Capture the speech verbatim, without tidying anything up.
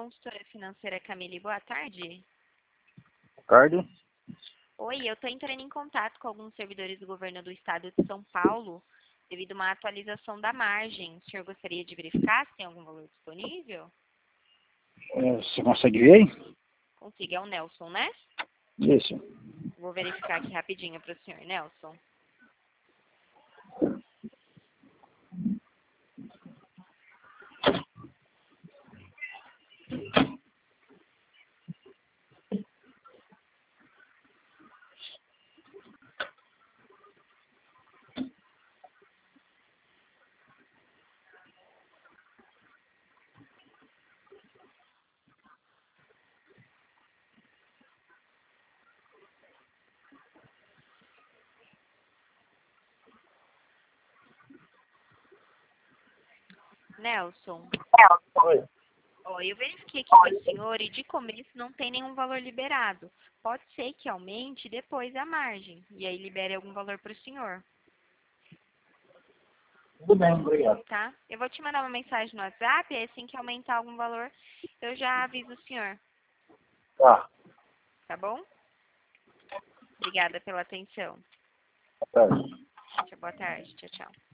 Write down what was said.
Consultora financeira Camille, boa tarde. Boa tarde. Oi, eu estou entrando em contato com alguns servidores do governo do estado de São Paulo devido a uma atualização da margem. O senhor gostaria de verificar se tem algum valor disponível? É, você consegue ver aí? Consiga, é o Nelson, né? Isso. Vou verificar aqui rapidinho para o senhor, Nelson. Nelson, Oi. ó, eu verifiquei aqui para o senhor e de começo não tem nenhum valor liberado. Pode ser que aumente depois a margem e aí libere algum valor para o senhor, Tudo bem, obrigado. tá? Eu vou te mandar uma mensagem no WhatsApp e assim que aumentar algum valor eu já aviso o senhor, Tá. tá bom? Obrigada pela atenção. Boa tarde. Boa tarde, tchau, tchau.